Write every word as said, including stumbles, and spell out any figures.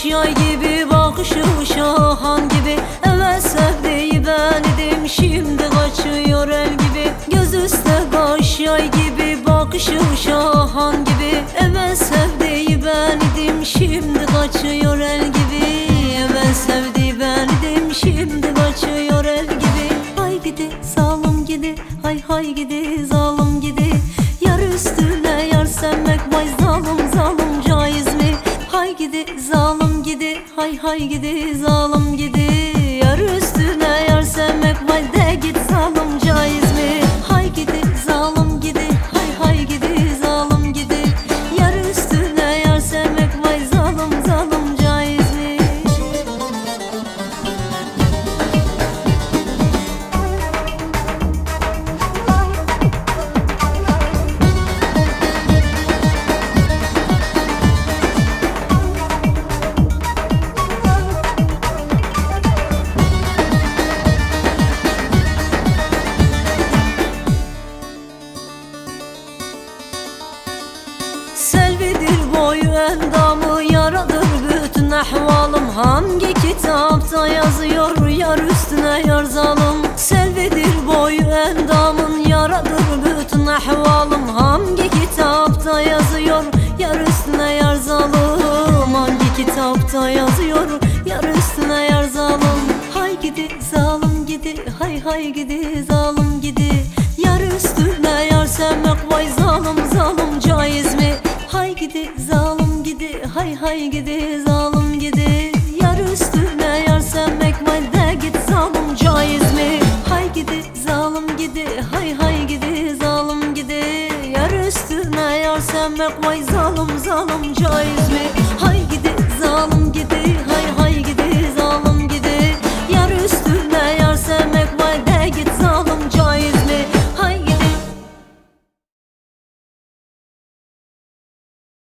yay gibi, bakışı şahan gibi. Evet sevdiği ben idim, şimdi kaçıyor el gibi. Göz üstte kaş yay gibi, bakışı şahan gibi. Evet sevdiği ben idim, şimdi kaçıyor el gibi. Evet sevdiği ben idim, şimdi kaçıyor el gibi. Hay gidi zalim gidi, hay hay gidi zalim gidi. Yar üstüne yar sevmek, vay zalim zalim caiz mi? Hay gidi zalim gidi, hay hay gidi zalim gidi. Yar üstüne yar sevmek, vay de git zalim caiz mi? Hay gidi zalim gidi, hay hay gidi zalim gidi. Yar üstüne yar sevmek, vay zalim zalim caiz mi? Selvidir boyu endamı, yaradır bütün ahvalım. Hangi kitapta yazıyor yar üstüne yar zalim? Selvidir boyu endamın, yaradır bütün ahvalım. Hangi kitapta yazıyor yar üstüne yar zalim? Hangi kitapta yazıyor yar üstüne yar zalim? Hay gidi zalim gidi, hay hay gidi zalim gidi. Yar üstüne yar sevmek, vay zalim zalim caiz mi? Hay gidi zalim gidi, hay hay gidi zalim gidi. Yar üstüne yar sevmek, vay de git zalim caiz mi? Hay gidi zalim gidi, hay hay gidi zalim gidi. Yar üstüne yar sevmek, vay zalim zalim caiz mi?